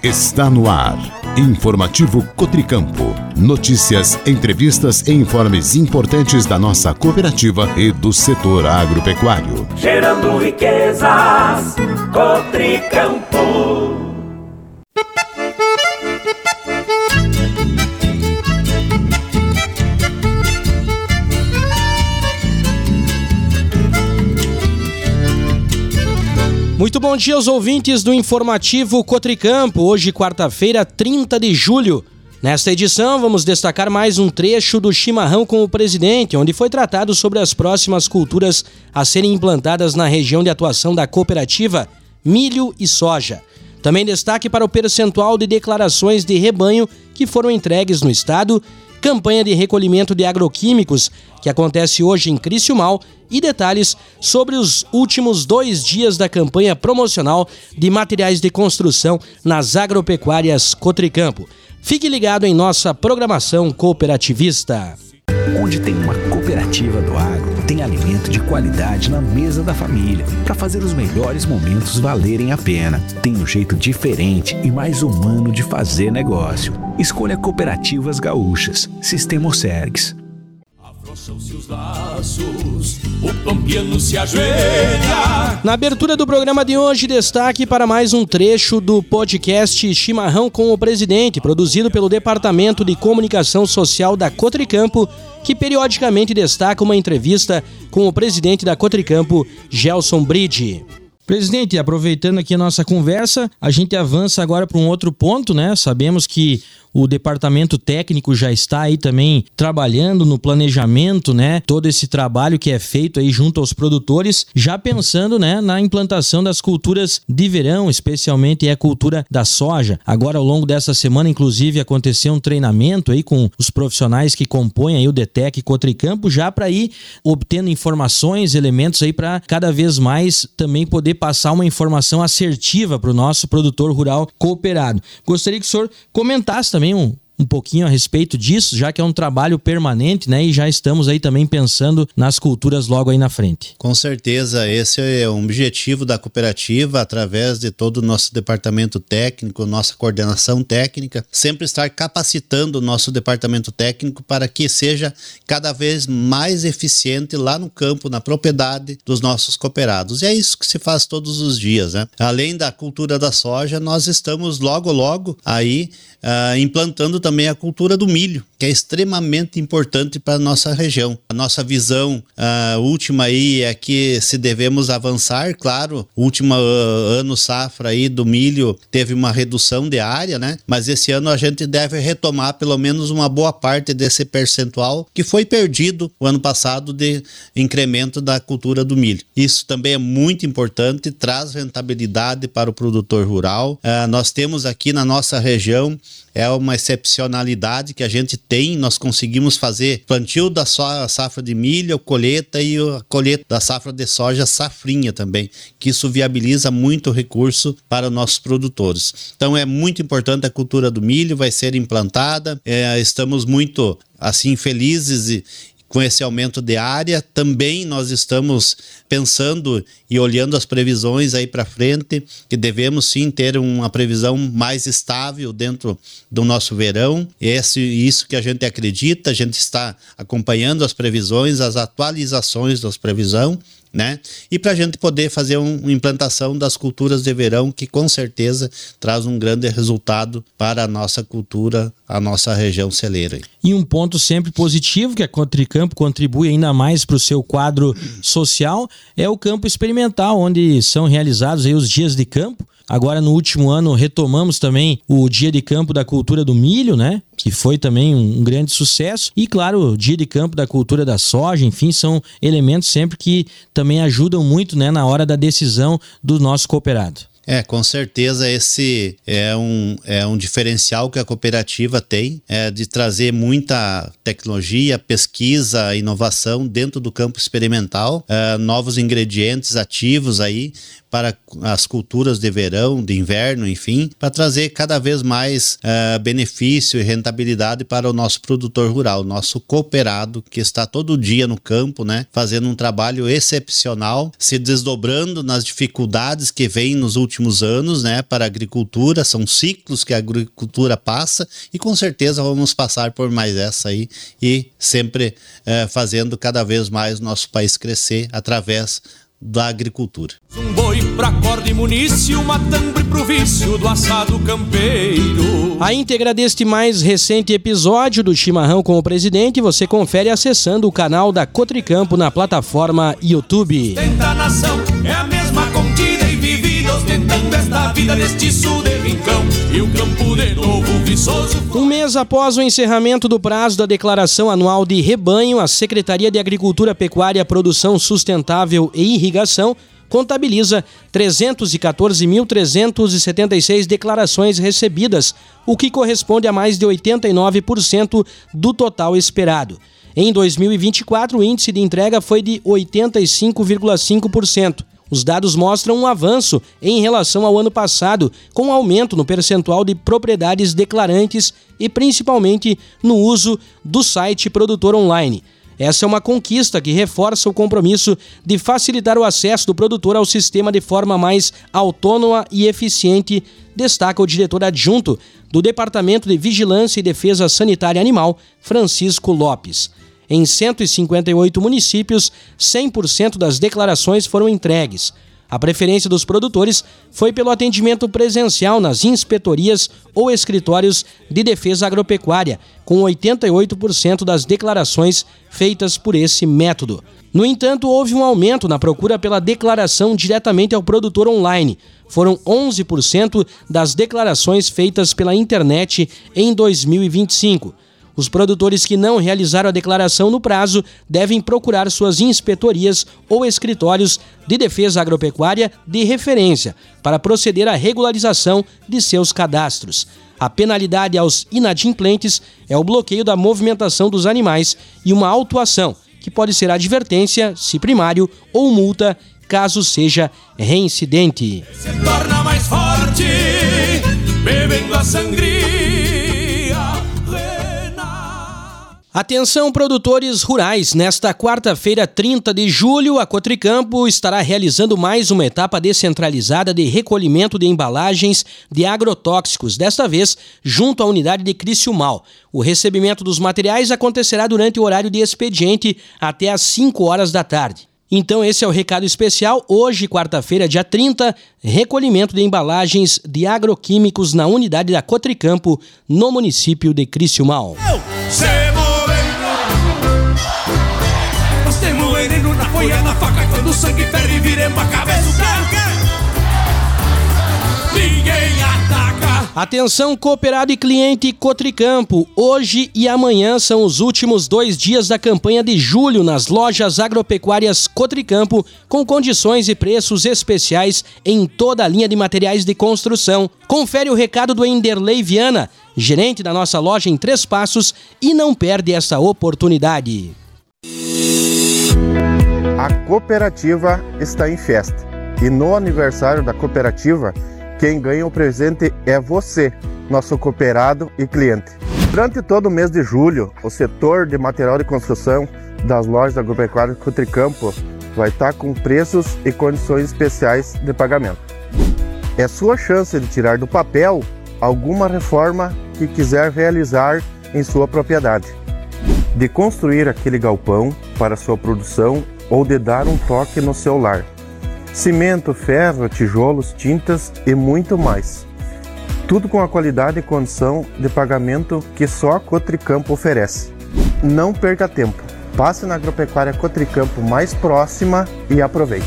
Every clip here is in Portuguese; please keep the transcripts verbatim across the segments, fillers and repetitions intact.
Está no ar. Informativo Cotricampo. Notícias, entrevistas e informes importantes da nossa cooperativa e do setor agropecuário. Gerando riquezas, Cotricampo. Muito bom dia aos ouvintes do Informativo Cotricampo. Hoje, quarta-feira, trinta de julho. Nesta edição, vamos destacar mais um trecho do Chimarrão com o Presidente, onde foi tratado sobre as próximas culturas a serem implantadas na região de atuação da cooperativa, milho e soja. Também destaque para o percentual de declarações de rebanho que foram entregues no estado, campanha de recolhimento de agroquímicos, que acontece hoje em Criciúmal, e detalhes sobre os últimos dois dias da campanha promocional de materiais de construção nas agropecuárias Cotricampo. Fique ligado em nossa programação cooperativista. Onde tem uma cooperativa do agro, tem alimento de qualidade na mesa da família, para fazer os melhores momentos valerem a pena. Tem um jeito diferente e mais humano de fazer negócio. Escolha Cooperativas Gaúchas, Sistema Osergues. Afrouxam-se os laços, o pampiano se ajoelha. Na abertura do programa de hoje, destaque para mais um trecho do podcast Chimarrão com o Presidente, produzido pelo Departamento de Comunicação Social da Cotricampo, que periodicamente destaca uma entrevista com o presidente da Cotricampo, Gelson Bride. Presidente, aproveitando aqui a nossa conversa, a gente avança agora para um outro ponto, né? Sabemos que o departamento técnico já está aí também trabalhando no planejamento, né? Todo esse trabalho que é feito aí junto aos produtores, já pensando, né, na implantação das culturas de verão, especialmente a cultura da soja. Agora, ao longo dessa semana, inclusive, aconteceu um treinamento aí com os profissionais que compõem aí o DETEC Cotricampo, já para ir obtendo informações, elementos aí para cada vez mais também poder passar uma informação assertiva para o nosso produtor rural cooperado. Gostaria que o senhor comentasse também também um, um pouquinho a respeito disso, já que é um trabalho permanente, né? E já estamos aí também pensando nas culturas logo aí na frente. Com certeza, esse é um objetivo da cooperativa, através de todo o nosso departamento técnico, nossa coordenação técnica, sempre estar capacitando o nosso departamento técnico para que seja cada vez mais eficiente lá no campo, na propriedade dos nossos cooperados. E é isso que se faz todos os dias, né? Além da cultura da soja, nós estamos logo, logo aí Uh, implantando também a cultura do milho, que é extremamente importante para a nossa região. A nossa visão uh, última aí é que se devemos avançar, claro, o último uh, ano safra aí do milho teve uma redução de área, né? Mas esse ano a gente deve retomar pelo menos uma boa parte desse percentual que foi perdido o ano passado de incremento da cultura do milho. Isso também é muito importante, traz rentabilidade para o produtor rural. Uh, nós temos aqui na nossa região é uma excepcionalidade que a gente tem, nós conseguimos fazer plantio da safra de milho, colheita e a colheita da safra de soja safrinha também, que isso viabiliza muito recurso para os nossos produtores. Então é muito importante a cultura do milho, vai ser implantada, é, estamos muito assim felizes e com esse aumento de área. Também nós estamos pensando e olhando as previsões aí para frente, que devemos sim ter uma previsão mais estável dentro do nosso verão. Esse, isso que a gente acredita, a gente está acompanhando as previsões, as atualizações das previsões, né? E para a gente poder fazer um, uma implantação das culturas de verão, que com certeza traz um grande resultado para a nossa cultura, a nossa região celeira. E um ponto sempre positivo que a Cotricampo contribui ainda mais para o seu quadro social é o campo experimental, onde são realizados aí os dias de campo. Agora, no último ano, retomamos também o Dia de Campo da Cultura do Milho, né? Que foi também um grande sucesso. E, claro, o Dia de Campo da Cultura da Soja, enfim, são elementos sempre que também ajudam muito, né, na hora da decisão do nosso cooperado. É, com certeza esse é um, é um diferencial que a cooperativa tem, é de trazer muita tecnologia, pesquisa, inovação dentro do campo experimental, é, novos ingredientes ativos aí para as culturas de verão, de inverno, enfim, para trazer cada vez mais uh, benefício e rentabilidade para o nosso produtor rural, nosso cooperado, que está todo dia no campo, né, fazendo um trabalho excepcional, se desdobrando nas dificuldades que vêm nos últimos últimos anos, né, para a agricultura. São ciclos que a agricultura passa e com certeza vamos passar por mais essa aí e sempre eh, fazendo cada vez mais o nosso país crescer através da agricultura. Um boi pra corda e munício, uma tambre pro vício do assado campeiro. A íntegra deste mais recente episódio do Chimarrão com o Presidente você confere acessando o canal da Cotricampo na plataforma YouTube. Tenta a nação, é a mesma contida e vivida, ostentando esta vida deste sul de rincão. E o campo de novo viçoso. Um mês após o encerramento do prazo da declaração anual de rebanho, a Secretaria de Agricultura, Pecuária, Produção Sustentável e Irrigação contabiliza trezentos e quatorze mil trezentos e setenta e seis declarações recebidas, o que corresponde a mais de oitenta e nove por cento do total esperado. Em dois mil e vinte e quatro, o índice de entrega foi de oitenta e cinco vírgula cinco por cento. Os dados mostram um avanço em relação ao ano passado, com um aumento no percentual de propriedades declarantes e principalmente no uso do site Produtor Online. Essa é uma conquista que reforça o compromisso de facilitar o acesso do produtor ao sistema de forma mais autônoma e eficiente, destaca o diretor adjunto do Departamento de Vigilância e Defesa Sanitária Animal, Francisco Lopes. Em cento e cinquenta e oito municípios, cem por cento das declarações foram entregues. A preferência dos produtores foi pelo atendimento presencial nas inspetorias ou escritórios de defesa agropecuária, com oitenta e oito por cento das declarações feitas por esse método. No entanto, houve um aumento na procura pela declaração diretamente ao produtor online. Foram onze por cento das declarações feitas pela internet em dois mil e vinte e cinco. Os produtores que não realizaram a declaração no prazo devem procurar suas inspetorias ou escritórios de defesa agropecuária de referência para proceder à regularização de seus cadastros. A penalidade aos inadimplentes é o bloqueio da movimentação dos animais e uma autuação, que pode ser advertência, se primário, ou multa, caso seja reincidente. Se torna mais forte, bebendo a sangria. Atenção, produtores rurais! Nesta quarta-feira, trinta de julho, a Cotricampo estará realizando mais uma etapa descentralizada de recolhimento de embalagens de agrotóxicos, desta vez junto à unidade de Criciúmal. O recebimento dos materiais acontecerá durante o horário de expediente até às cinco horas da tarde. Então esse é o recado especial. Hoje, quarta-feira, dia trinta, recolhimento de embalagens de agroquímicos na unidade da Cotricampo, no município de Criciúmal. Na folha, na faca, quando o sangue ferve, viremos a cabeça, o carro. Ninguém ataca. Atenção, cooperado e cliente Cotricampo. Hoje e amanhã são os últimos dois dias da campanha de julho nas lojas agropecuárias Cotricampo, com condições e preços especiais em toda a linha de materiais de construção. Confere o recado do Enderlei Viana, gerente da nossa loja em Três Passos, e não perde essa oportunidade. A cooperativa está em festa e no aniversário da cooperativa, quem ganha o presente é você, nosso cooperado e cliente. Durante todo o mês de julho, o setor de material de construção das lojas agropecuárias Cotricampo vai estar com preços e condições especiais de pagamento. É sua chance de tirar do papel alguma reforma que quiser realizar em sua propriedade, de construir aquele galpão para sua produção ou de dar um toque no seu lar. Cimento, ferro, tijolos, tintas e muito mais. Tudo com a qualidade e condição de pagamento que só a Cotricampo oferece. Não perca tempo. Passe na agropecuária Cotricampo mais próxima e aproveite.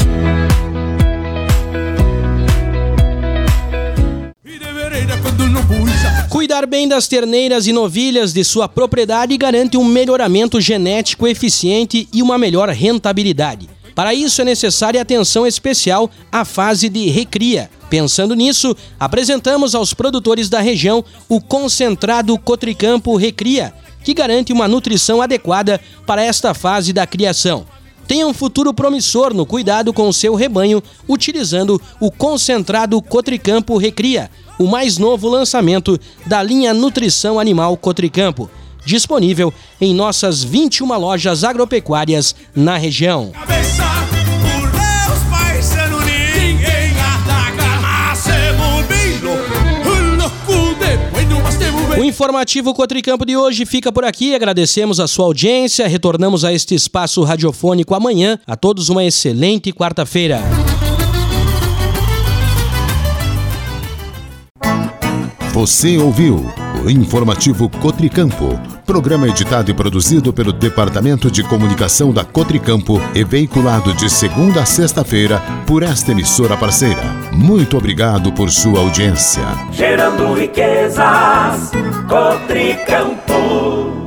Cuidar bem das terneiras e novilhas de sua propriedade garante um melhoramento genético eficiente e uma melhor rentabilidade. Para isso é necessária atenção especial à fase de recria. Pensando nisso, apresentamos aos produtores da região o concentrado Cotricampo Recria, que garante uma nutrição adequada para esta fase da criação. Tenha um futuro promissor no cuidado com o seu rebanho, utilizando o concentrado Cotricampo Recria, o mais novo lançamento da linha Nutrição Animal Cotricampo, disponível em nossas vinte e uma lojas agropecuárias na região. Cabeça, por Deus, paisano, ninguém ataca. Informativo Cotricampo de hoje fica por aqui. Agradecemos a sua audiência. Retornamos a este espaço radiofônico amanhã. A todos uma excelente quarta-feira. Você ouviu o Informativo Cotricampo, programa editado e produzido pelo Departamento de Comunicação da Cotricampo e veiculado de segunda a sexta-feira por esta emissora parceira. Muito obrigado por sua audiência. Gerando riquezas, Cotricampo.